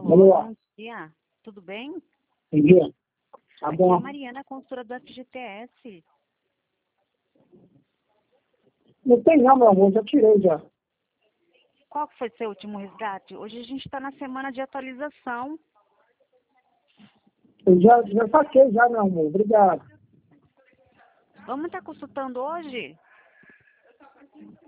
Alô, Bom dia. Tudo bem? bom dia. Tá Aqui é bom. a Mariana, consultora do FGTS. Não tem não, meu amor, já tirei já. Qual que foi seu último resgate? Hoje a gente está na semana de atualização. Eu já saquei já, meu amor. Obrigado. Vamos estar consultando hoje?